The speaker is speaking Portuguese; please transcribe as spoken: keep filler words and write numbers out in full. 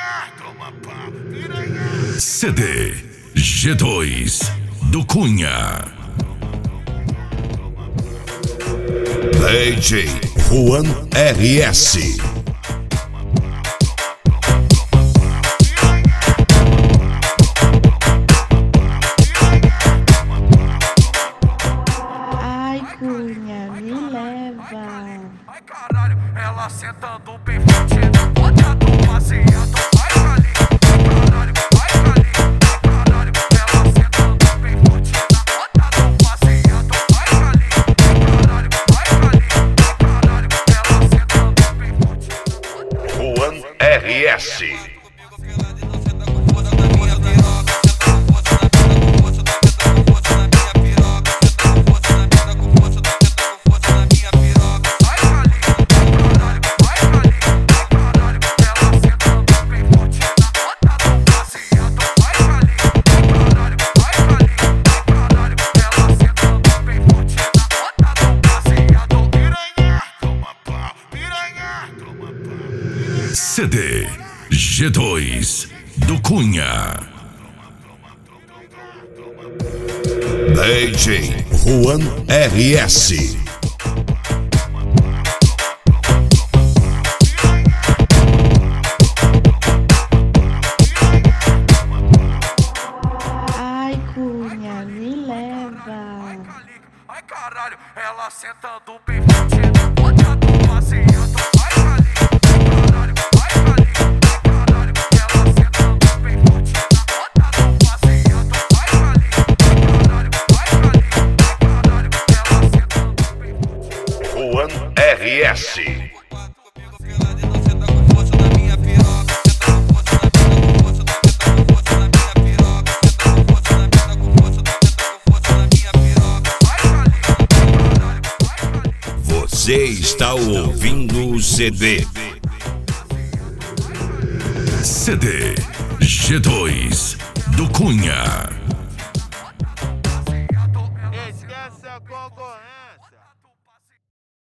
C D G dois do Cunha. D J Juan R S. Ai, Cunha, me leva. Ai, caralho, ela sentando bem forte na ponta do passeado. Ai, caralho, ai, caralho, ai, caralho, ela sentando bem forte na ponta do passeado. Ai, caralho, ai, caralho, ai, caralho, ela sentando bem forte na ponta do Juan R S. C D G dois do Cunha. D J Juan R S. Ai, Cunha, me leva. ai, caralho, ela sentando bem forte na ponta do passeado. Ai, caralho, ai, caralho, ela sentando bem forte na ponta do passeado. Ai, caralho, ai, caralho, ela sentando bem forte. Juan R S. Você está ouvindo o C D C D G dois